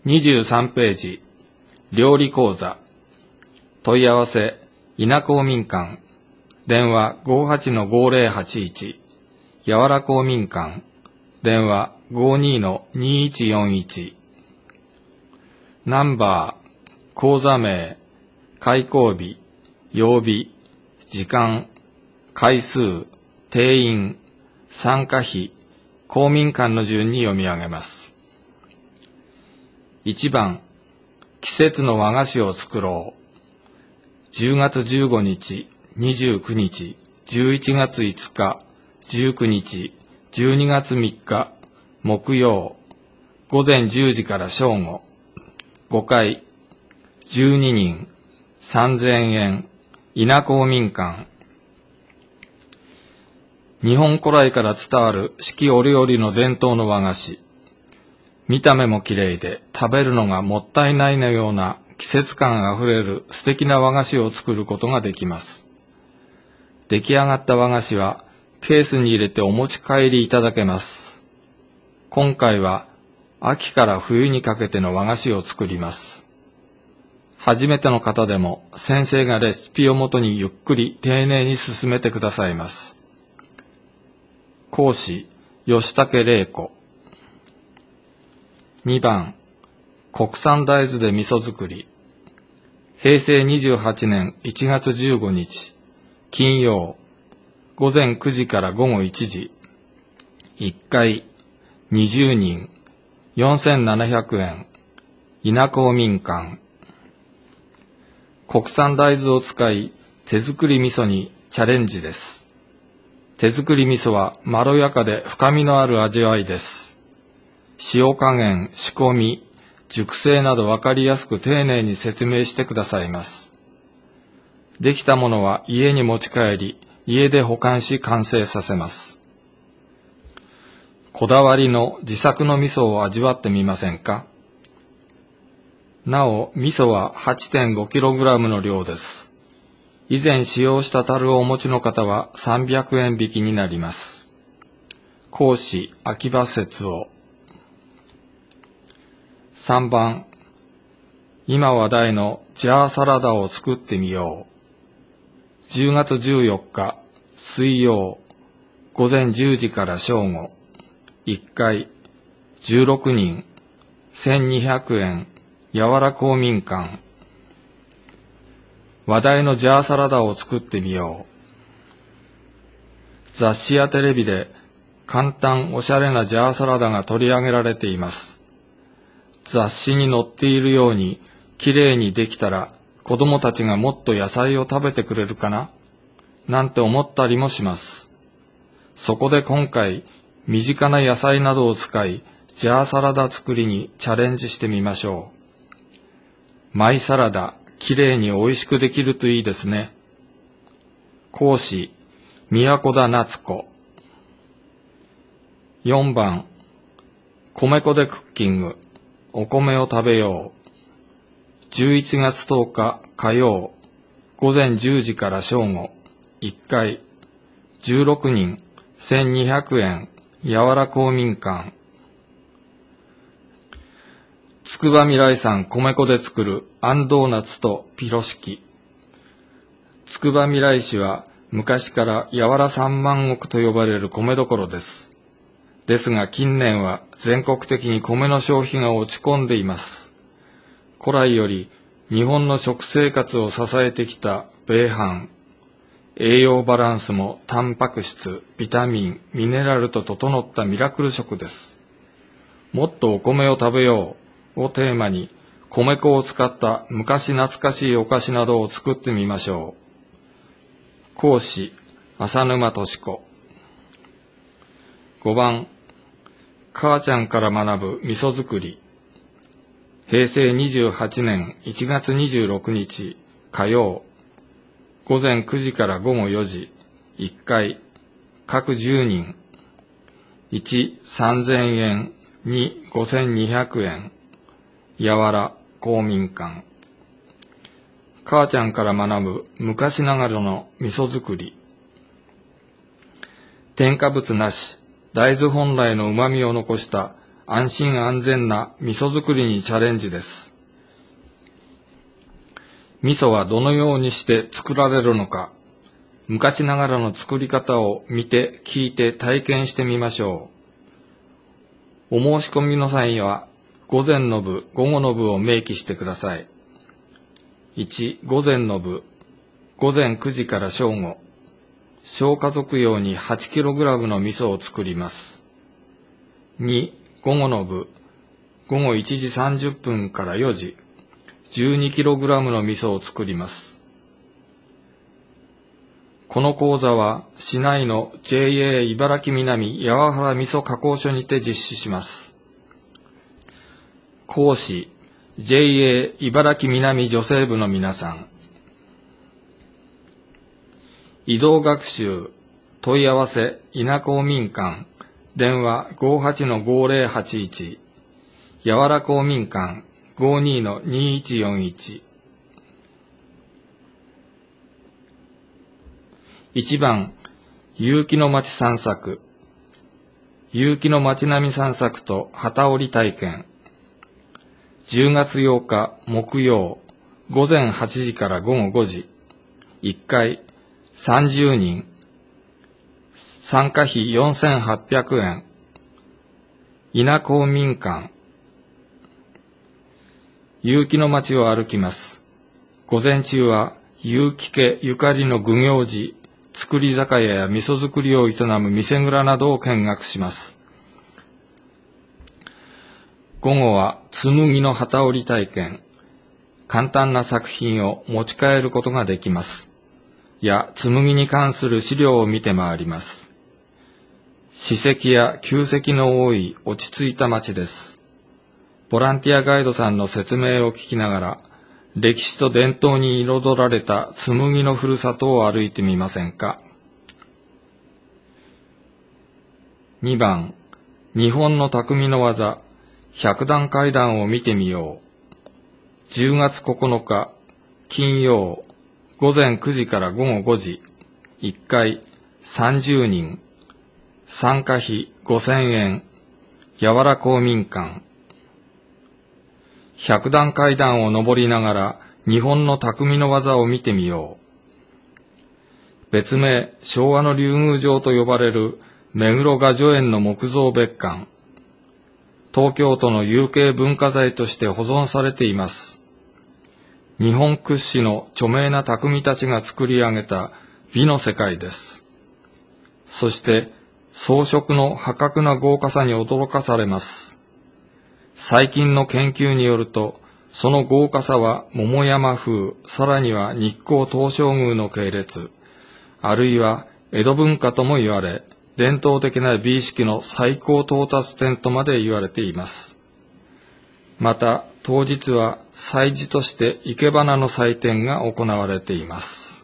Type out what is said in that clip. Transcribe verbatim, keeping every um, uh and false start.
にじゅうさんページ、料理講座。問い合わせ、稲公民館。電話 ごーはちのごーぜろはちいち。やわら公民館。電話 ごーにのにいちよんいち。ナンバー、講座名、開講日、曜日、時間、回数、定員、参加費、公民館の順に読み上げます。いちばん、季節の和菓子を作ろう。じゅうがつじゅうごにち、にじゅうくにち、じゅういちがついつか、じゅうくにち、じゅうにがつみっか、木曜、ごぜんじゅうじから正午、ごかい、じゅうににん、さんぜんえん、稲公民館。日本古来から伝わる四季折々の伝統の和菓子。見た目も綺麗で食べるのがもったいないのような季節感あふれる素敵な和菓子を作ることができます。出来上がった和菓子はケースに入れてお持ち帰りいただけます。今回は秋から冬にかけての和菓子を作ります。初めての方でも先生がレシピをもとにゆっくり丁寧に進めてくださいます。講師、吉武玲子。にばん、国産大豆で味噌作り。へいせいにじゅうはちねんいちがつじゅうごにち、金曜、ごぜんくじからごごいちじ。いっかい、にじゅうにん、よんせんななひゃくえん、稲公民館。国産大豆を使い、手作り味噌にチャレンジです。手作り味噌はまろやかで深みのある味わいです。塩加減、仕込み、熟成などわかりやすく丁寧に説明してくださいます。できたものは家に持ち帰り、家で保管し完成させます。こだわりの自作の味噌を味わってみませんか？なお、味噌は はちてんごキログラム の量です。以前使用した樽をお持ちの方はさんびゃくえん引きになります。講師、秋葉節夫。さんばん、今話題のジャーサラダを作ってみよう。じゅうがつじゅうよっか、水曜、ごぜんじゅうじから正午、いっかい、じゅうろくにん、せんにひゃくえん、やわら公民館。話題のジャーサラダを作ってみよう。雑誌やテレビで簡単おしゃれなジャーサラダが取り上げられています。雑誌に載っているようにきれいにできたら子供たちがもっと野菜を食べてくれるかななんて思ったりもします。そこで今回身近な野菜などを使いジャーサラダ作りにチャレンジしてみましょう。マイサラダ、きれいに美味しくできるといいですね。講師、宮古田夏子。よんばん、米粉でクッキング、お米を食べよう。じゅういちがつとおか火曜、ごぜんじゅうじから正午、いっかい、じゅうろくにん、せんにひゃくえん、やわら公民館。つくばみらい産米粉で作るあんドーナツとピロシキ。つくばみらい市は昔からやわら三万石と呼ばれる米どころです。ですが近年は全国的に米の消費が落ち込んでいます。古来より日本の食生活を支えてきた米飯。栄養バランスもタンパク質、ビタミン、ミネラルと整ったミラクル食です。もっとお米を食べようをテーマに米粉を使った昔懐かしいお菓子などを作ってみましょう。講師、浅沼俊子。ごばん、母ちゃんから学ぶ味噌作り。へいせいにじゅうはちねんいちがつにじゅうろくにち火曜、ごぜんくじからごごよじ、いっかい、各じゅうにん。いち、さんぜんえん、に、ごせんにひゃくえん。やわら公民館。母ちゃんから学ぶ昔ながらの味噌作り。添加物なし、大豆本来の旨味を残した安心安全な味噌作りにチャレンジです。味噌はどのようにして作られるのか、昔ながらの作り方を見て聞いて体験してみましょう。お申し込みの際には、午前の部、午後の部を明記してください。いち、午前の部、午前くじから正午、小家族用に はちキログラム の味噌を作ります。に、午後の部、午後いちじさんじゅっぷんからよじ、じゅうにキログラム の味噌を作ります。この講座は市内の ジェイエー 茨城南八幡原味噌加工所にて実施します。講師 ジェイエー 茨城南女性部の皆さん。移動学習問い合わせ稲公民館電話 ごーはちのごーぜろはちいち、やわら公民館 ごーにのにいちよんいち。いちばん、有機の町散策。有機の町並み散策と旗織り体験。じゅうがつようか木曜、午前はちじから午後ごじ。いっかいさんじゅうにん。参加費よんせんはっぴゃくえん。稲公民館。有機の町を歩きます。午前中は有機家ゆかりの具行寺、作り酒屋や味噌作りを営む店蔵などを見学します。午後は紬の旗織り体験。簡単な作品を持ち帰ることができます。や紬に関する資料を見て回ります。史跡や旧跡の多い落ち着いた町です。ボランティアガイドさんの説明を聞きながら、歴史と伝統に彩られた紬のふるさとを歩いてみませんか。にばん、日本の匠の技、百段階段を見てみよう。じゅうがつここのか、金曜、午前くじから午後ごじ、いっかいさんじゅうにん、参加費ごせんえん、やわら公民館。百段階段を登りながら日本の匠の技を見てみよう。別名、昭和の竜宮城と呼ばれる目黒雅叙園の木造別館。東京都の有形文化財として保存されています。日本屈指の著名な匠たちが作り上げた美の世界です。そして装飾の破格な豪華さに驚かされます。最近の研究によると、その豪華さは桃山風、さらには日光東照宮の系列、あるいは江戸文化とも言われ、伝統的な美意識の最高到達点とまで言われています。また、当日は祭事として生け花の祭典が行われています。